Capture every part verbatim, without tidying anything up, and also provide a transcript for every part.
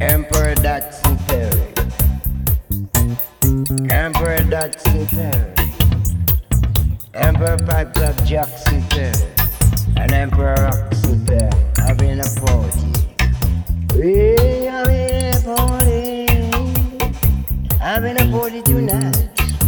Emperor Dotson Perry. Emperor Dotson Perry. Emperor Pipe Club Jackson Perry. And Emperor Roxon Perry. Having a party. We having a party. Having a party tonight.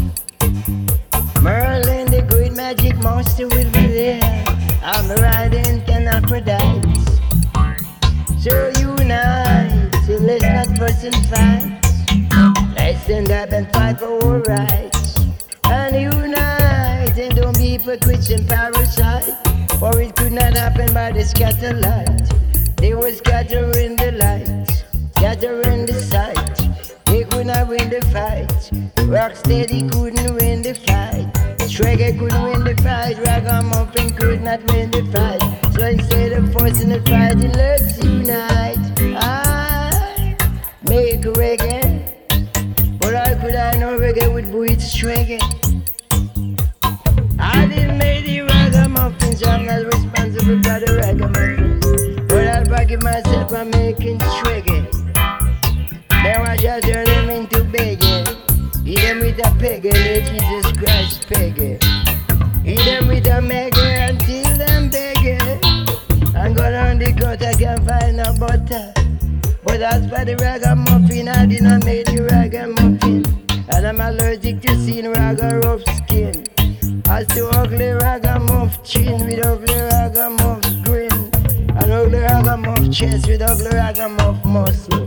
Merlin, the great magic monster, will be there. I'm riding ten Aphrodite. So unite, so let's not fuss and fight. Let's stand up and fight for our rights. And unite, and don't be hypocrites and parasite. For it could not happen by the scatter light. They were scattering the light, scattering the sight. They could not win the fight. Rocksteady couldn't win the fight. Shregger couldn't win the fight. Ragamuffin could not win the fight. So instead of forcing the fight, let's unite. I make reggae, but how could I know reggae would beat Shregger? I didn't make the ragamuffin, so I'm not responsible for the ragamuffin. But I'll forgive myself for making Shregger. Then watch I turn them into begging. Eat them with a peg and let Jesus Christ peg it. Eat them with a mega until them beg it. And go down the cut, I can't find no butter. But as for the ragamuffin, I did not make the ragamuffin. And I'm allergic to seeing raga rough skin. As to ugly ragamuff chin with ugly ragamuff grin. And ugly ragamuff chest with ugly ragamuff muscle.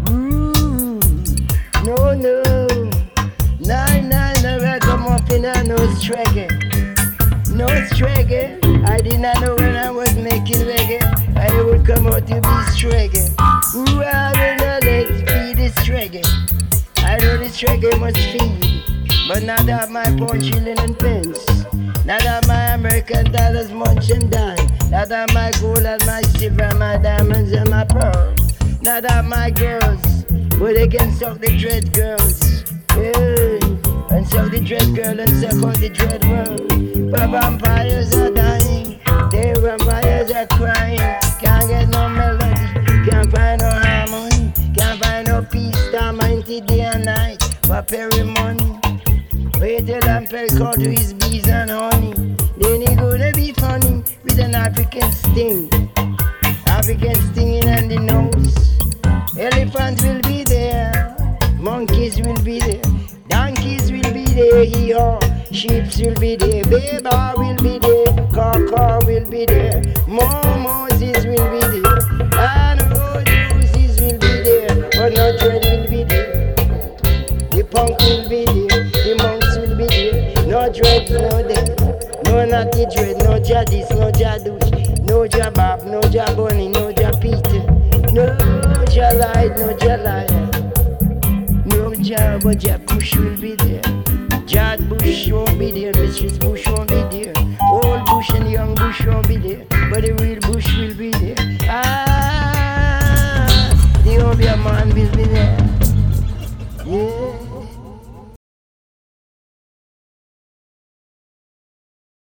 Ooh, no, no. Nine, nine, no ragamuffin and no Shregger. No Shregger. I did not know when I was making reggae I would come out to be Shregger. Ooh, I will not let's feed the Shregger. I know the Shregger must feed, but not have my pound shilling and pence. Not have my American dollars munch and dine. Not have my gold and my silver, my diamonds and my pearl. Not have my girls, but they can suck the dread girls. Hey, and suck the dread girl and suck out the dread world. But vampires are dying, the vampires are crying. Can't get no melody, can't find no harmony. Can't find no peace, time until day and night. For Perry money, wait till I'm Perry call to his bees and honey. Then he gonna be funny with an African sting. African stinging on the nose. Elephants will be there, monkeys will be there, donkeys will be there, hee-haw. Sheep will be there, Beba will be there, Kaka will be there, Moses will be there, and Roses will be there, but no dread will be there. The punk will be there, the monks will be there, no dread, no there. No naughty dread, no jadis, no jadush, no jabab, no jaboni, no japita, no jalide, no jalaya. No job, but Jab Bush will be there. Jad Bush won't be there, Mistress Bush won't be there. Old Bush and young Bush won't be there, but the real Bush will be there. Ah, the Obeah man will be there.